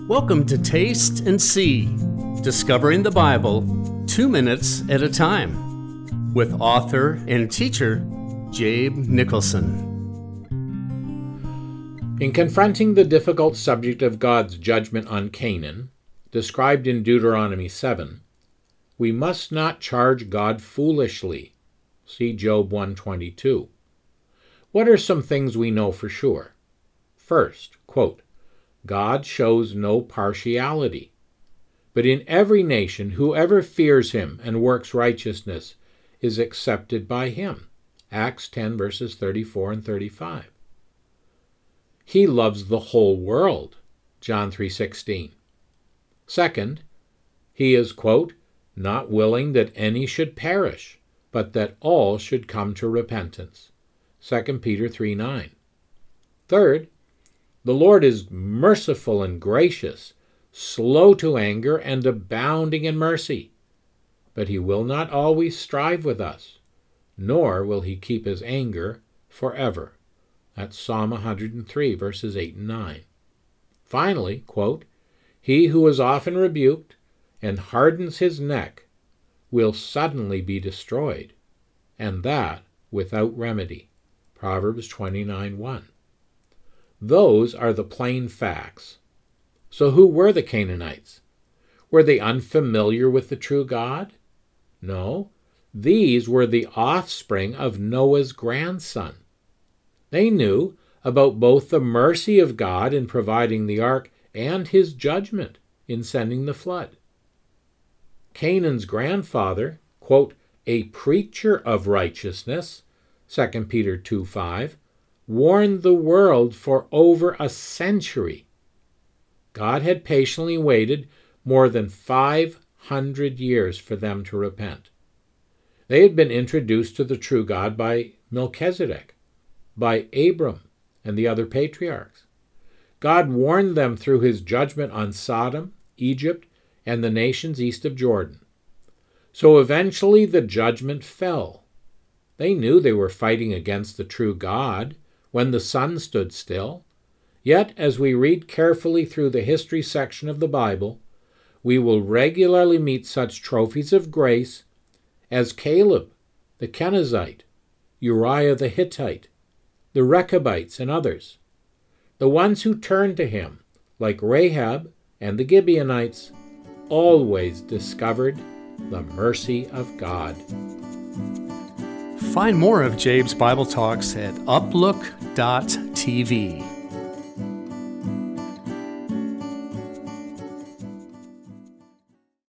Welcome to Taste and See, Discovering the Bible 2 minutes at a time, with author and teacher Jabe Nicholson. In confronting the difficult subject of God's judgment on Canaan, described in Deuteronomy 7, we must not charge God foolishly. See Job 1:22. What are some things we know for sure? First, quote, God shows no partiality, but in every nation whoever fears him and works righteousness is accepted by him. Acts 10 verses 34 and 35. He loves the whole world. John 3:16. Second, he is, quote, not willing that any should perish, but that all should come to repentance. 2 Peter 3:9. Third, the Lord is merciful and gracious, slow to anger and abounding in mercy. But he will not always strive with us, nor will he keep his anger forever. That's Psalm 103, verses 8 and 9. Finally, quote, he who is often rebuked and hardens his neck will suddenly be destroyed, and that without remedy. Proverbs 29:1. Those are the plain facts. So who were the Canaanites? Were they unfamiliar with the true God? No, these were the offspring of Noah's grandson. They knew about both the mercy of God in providing the ark and his judgment in sending the flood. Canaan's grandfather, quote, a preacher of righteousness, 2 Peter 2:5, warned the world for over a century. God had patiently waited more than 500 years for them to repent. They had been introduced to the true God by Melchizedek, by Abram, and the other patriarchs. God warned them through his judgment on Sodom, Egypt, and the nations east of Jordan. So eventually the judgment fell. They knew they were fighting against the true God when the sun stood still. Yet, as we read carefully through the history section of the Bible, we will regularly meet such trophies of grace as Caleb, the Kenizzite, Uriah the Hittite, the Rechabites, and others. The ones who turned to him, like Rahab and the Gibeonites, always discovered the mercy of God. Find more of Jabe's Bible Talks at uplook.tv.